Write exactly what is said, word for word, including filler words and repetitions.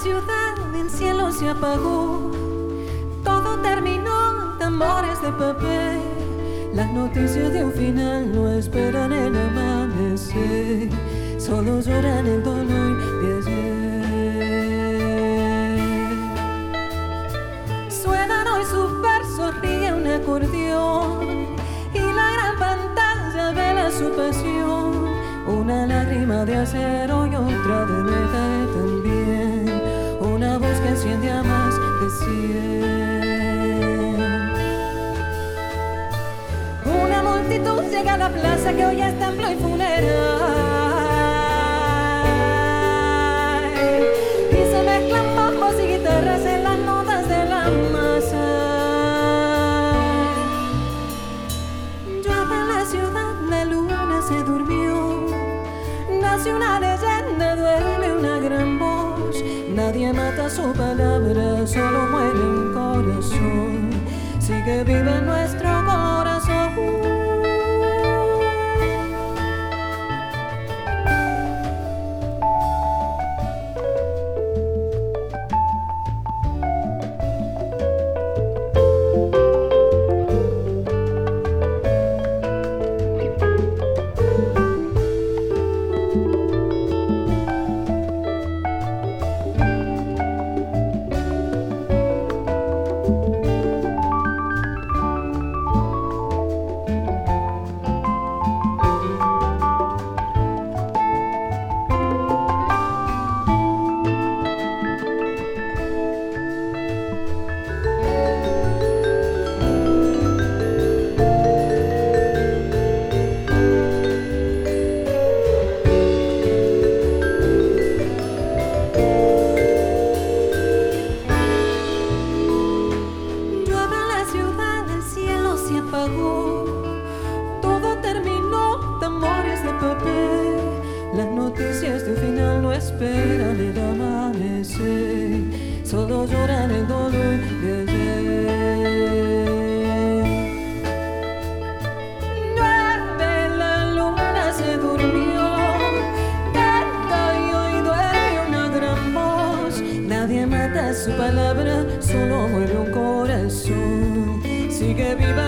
ciudad el cielo se apagó, todo terminó, tambores de papel. Las noticias de un final no esperan el amanecer, solo lloran el dolor de ayer. Suenan hoy sus versos, ríe un acordeón y la gran pantalla vela su pasión. Una lágrima de acero y otra de metal también, una voz que enciende a más de cien. Una multitud llega a la plaza que hoy es templo y funeral, y se mezclan bajos y guitarras en las notas de la masa. Llueve en la ciudad, la luna se durmió, nace una leyenda, duerme una gran voz. Nadie mata su palabra, solo muere un corazón. Sigue viva en nuestro corazón. Todo terminó, tambores de papel. Las noticias de un final no esperan el amanecer, solo lloran el dolor de ayer. Llueve, la luna se durmió, canta y hoy duerme una gran voz. Nadie mata su palabra, solo muere un corazón. Sigue viva